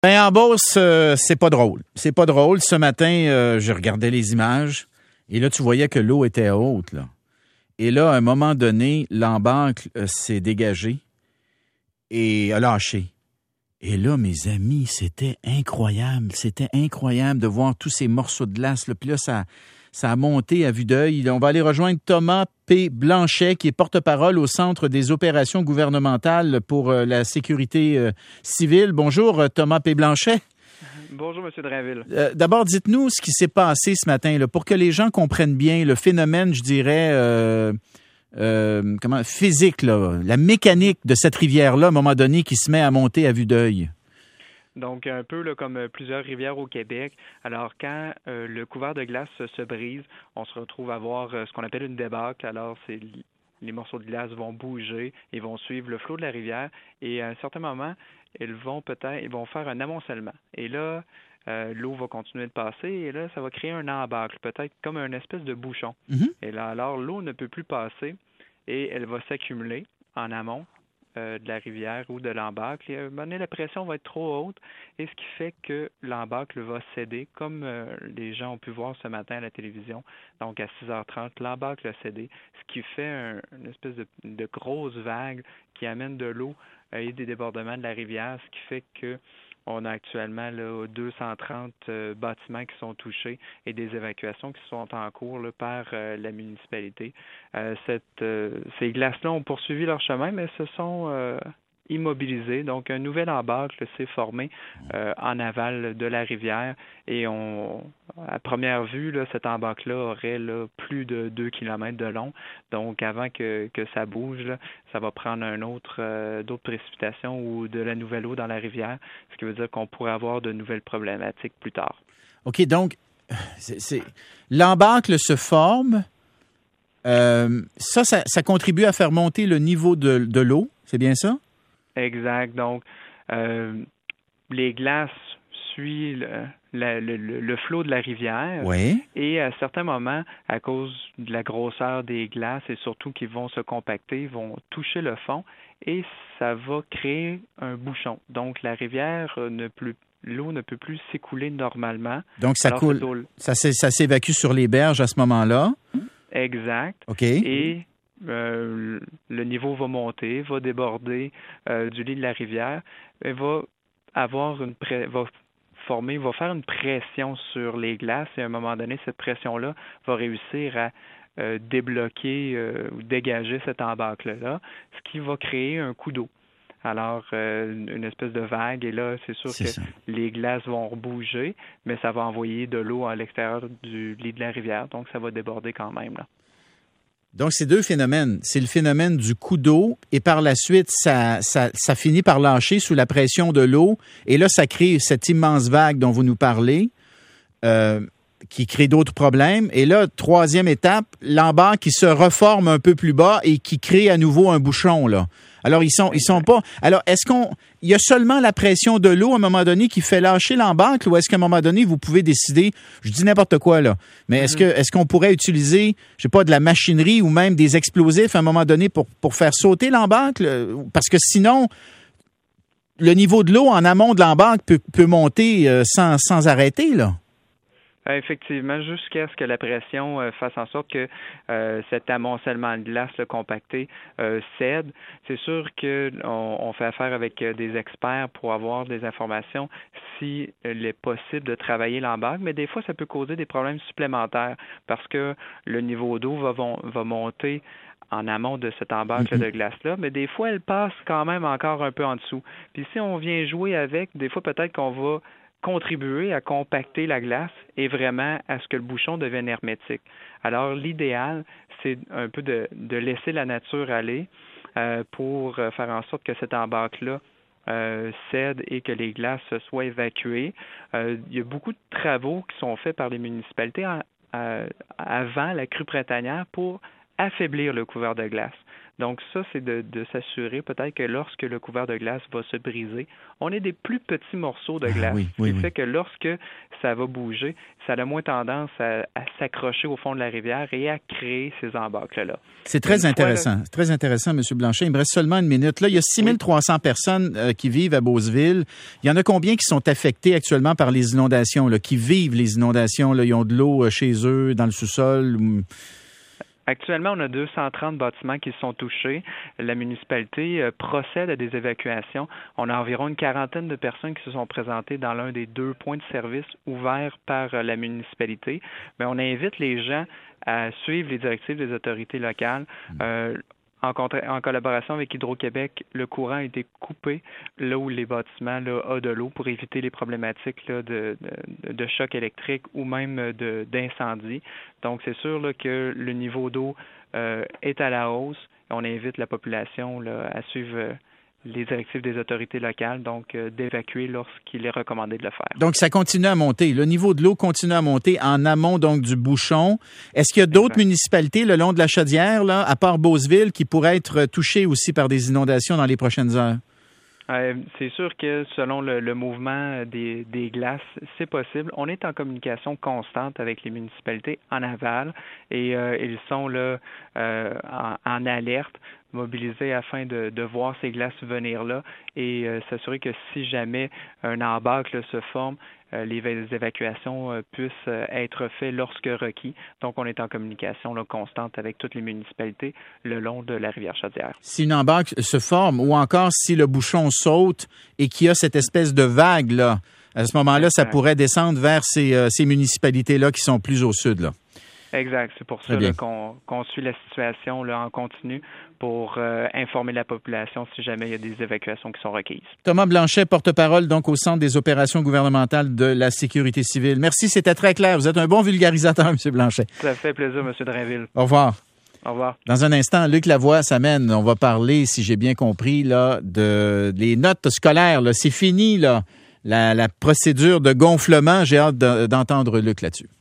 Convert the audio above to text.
Ben, en Beauce, c'est pas drôle. C'est pas drôle. Ce matin, je regardais les images et là, tu voyais que l'eau était haute, là. Et là, à un moment donné, l'embâcle s'est dégagé et a lâché. Et là, mes amis, c'était incroyable. C'était incroyable de voir tous ces morceaux de glace, là. Puis là, ça a monté à vue d'œil. On va aller rejoindre Thomas P. Blanchet, qui est porte-parole au Centre des opérations gouvernementales pour la sécurité civile. Bonjour, Thomas P. Blanchet. Bonjour, M. Drainville. D'abord, dites-nous ce qui s'est passé ce matin, là, pour que les gens comprennent bien le phénomène, je dirais, physique, là, la mécanique de cette rivière-là, à un moment donné, qui se met à monter à vue d'œil. Donc, un peu là, comme plusieurs rivières au Québec. Alors, quand le couvert de glace se brise, on se retrouve à avoir ce qu'on appelle une débâcle. Alors, les morceaux de glace vont bouger et vont suivre le flot de la rivière. Et à un certain moment, ils vont faire un amoncellement. Et là, l'eau va continuer de passer et là, ça va créer un embâcle, peut-être comme une espèce de bouchon. Mm-hmm. Et là, alors, l'eau ne peut plus passer et elle va s'accumuler en amont de la rivière ou de l'embâcle. Et à un moment donné, la pression va être trop haute et ce qui fait que l'embâcle va céder, comme les gens ont pu voir ce matin à la télévision. Donc, à 6h30, l'embâcle a cédé, ce qui fait une espèce de grosse vague qui amène de l'eau et des débordements de la rivière, ce qui fait que on a actuellement là, 230 bâtiments qui sont touchés et des évacuations qui sont en cours là, par la municipalité. Ces glaces-là ont poursuivi leur chemin, mais se sont immobilisées. Donc, un nouvel embâcle s'est formé en aval de la rivière et à première vue, là, cet embâcle-là aurait là, plus de 2 km de long. Donc, avant que ça bouge, là, ça va prendre d'autres précipitations ou de la nouvelle eau dans la rivière, ce qui veut dire qu'on pourrait avoir de nouvelles problématiques plus tard. OK, donc, l'embâcle se forme. Ça contribue à faire monter le niveau de l'eau, c'est bien ça? Exact. Donc, les glaces suivent le flot de la rivière. Oui. Et à certains moments, à cause de la grosseur des glaces et surtout qu'ils vont se compacter, vont toucher le fond et ça va créer un bouchon. Donc, la rivière l'eau ne peut plus s'écouler normalement. Donc, ça coule. Ça s'évacue sur les berges à ce moment-là. Exact. OK. Et le niveau va monter, va déborder du lit de la rivière et va faire une pression sur les glaces et à un moment donné, cette pression-là va réussir à débloquer ou dégager cet embâcle-là, ce qui va créer un coup d'eau. Alors, une espèce de vague, et là, c'est sûr les glaces vont bouger, mais ça va envoyer de l'eau à l'extérieur du lit de la rivière, donc ça va déborder quand même, là. Donc, c'est deux phénomènes. C'est le phénomène du coup d'eau et par la suite, ça finit par lâcher sous la pression de l'eau. Et là, ça crée cette immense vague dont vous nous parlez qui crée d'autres problèmes. Et là, troisième étape, l'embâcle qui se reforme un peu plus bas et qui crée à nouveau un bouchon, là. Alors, ils sont pas... Alors, il y a seulement la pression de l'eau à un moment donné qui fait lâcher l'embâcle ou est-ce qu'à un moment donné, vous pouvez décider, je dis n'importe quoi, là, mais est-ce qu'on pourrait utiliser, je sais pas, de la machinerie ou même des explosifs à un moment donné pour faire sauter l'embâcle? Parce que sinon, le niveau de l'eau en amont de l'embâcle peut monter sans arrêter, là. Effectivement, jusqu'à ce que la pression fasse en sorte que cet amoncellement de glace compacté cède. C'est sûr qu'on fait affaire avec des experts pour avoir des informations s'il est possible de travailler l'embâcle, mais des fois, ça peut causer des problèmes supplémentaires parce que le niveau d'eau va monter en amont de cet embâcle de glace-là, mais des fois, elle passe quand même encore un peu en dessous. Puis si on vient jouer avec, des fois, peut-être qu'on va contribuer à compacter la glace et vraiment à ce que le bouchon devienne hermétique. Alors, l'idéal, c'est un peu de laisser la nature aller pour faire en sorte que cet embâcle-là cède et que les glaces soient évacuées. Il y a beaucoup de travaux qui sont faits par les municipalités avant la crue printanière pour affaiblir le couvert de glace. Donc ça, c'est de s'assurer peut-être que lorsque le couvert de glace va se briser, on ait des plus petits morceaux de glace. Ce qui fait que lorsque ça va bouger, ça a moins tendance à s'accrocher au fond de la rivière et à créer ces embâcles-là. C'est très intéressant. Très intéressant, M. Blanchet. Il me reste seulement une minute. Là, il y a 6300 personnes qui vivent à Beauceville. Il y en a combien qui sont affectés actuellement par les inondations, là, qui vivent les inondations? Là, ils ont de l'eau chez eux, dans le sous-sol? Actuellement, on a 230 bâtiments qui sont touchés. La municipalité procède à des évacuations. On a environ une quarantaine de personnes qui se sont présentées dans l'un des 2 points de service ouverts par la municipalité. Mais on invite les gens à suivre les directives des autorités locales. En collaboration avec Hydro-Québec, le courant a été coupé là où les bâtiments ont de l'eau pour éviter les problématiques là, de choc électrique ou même d'incendie. Donc, c'est sûr là, que le niveau d'eau est à la hausse. On invite la population là, à suivre les directives des autorités locales, donc d'évacuer lorsqu'il est recommandé de le faire. Donc, ça continue à monter. Le niveau de l'eau continue à monter en amont donc du bouchon. Est-ce qu'il y a d'autres municipalités le long de la Chaudière, là, à part Beauceville, qui pourraient être touchées aussi par des inondations dans les prochaines heures? C'est sûr que selon le mouvement des glaces, c'est possible. On est en communication constante avec les municipalités en aval et ils sont là en alerte, mobilisés afin de voir ces glaces venir là et s'assurer que si jamais un embâcle se forme, les évacuations puissent être faites lorsque requis. Donc, on est en communication là, constante avec toutes les municipalités le long de la rivière Chaudière. Si une embâcle se forme ou encore si le bouchon saute et qu'il y a cette espèce de vague, là, à ce moment-là, ça pourrait descendre vers ces municipalités-là qui sont plus au sud, là. Exact. C'est pour ça là, qu'on suit la situation là, en continu pour informer la population si jamais il y a des évacuations qui sont requises. Thomas Blanchet, porte-parole donc au Centre des opérations gouvernementales de la sécurité civile. Merci, c'était très clair. Vous êtes un bon vulgarisateur, M. Blanchet. Ça fait plaisir, M. Drainville. Au revoir. Au revoir. Dans un instant, Luc Lavoie s'amène. On va parler, si j'ai bien compris, là, des notes scolaires. Là. C'est fini, là, la procédure de gonflement. J'ai hâte d'entendre Luc là-dessus.